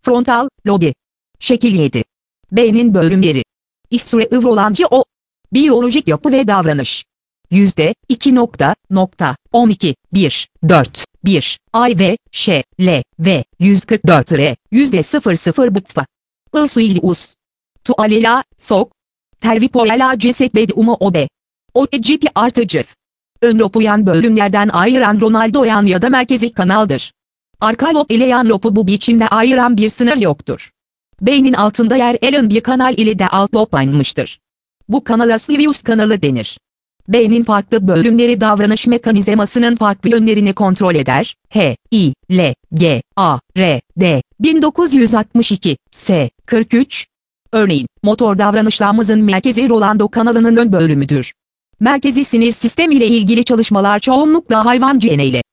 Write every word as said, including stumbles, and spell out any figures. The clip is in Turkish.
Frontal lobi. Şekil yedi. Beynin bölümleri. İsturevrolamcı o. Biyolojik yapı ve davranış. Yüzde iki nokta nokta on iki bir dört bir I V Ş L V yüz kırk dört R yüzde sıfır sıfır bıtfa. Ilsuilius. Tualela sok. Tervipoyala ceset bedi umu obe. O G P artıcı. Ön lobu yan bölümlerden ayıran Ronaldo yan ya da merkezi kanaldır. Arka lob ile yan lobu bu biçimde ayıran bir sınır yoktur. Beynin altında yer alan bir kanal ile de alt lob ayrılmıştır. Bu kanala Silius kanalı denir. Beynin farklı bölümleri davranış mekanizmasının farklı yönlerini kontrol eder. H, I, L, G, A, R, D, bin dokuz yüz altmış iki, S, kırk üç. Örneğin, motor davranışlarımızın merkezi Rolando kanalının ön bölümüdür. Merkezi sinir sistemi ile ilgili çalışmalar çoğunlukla hayvan genetiği ile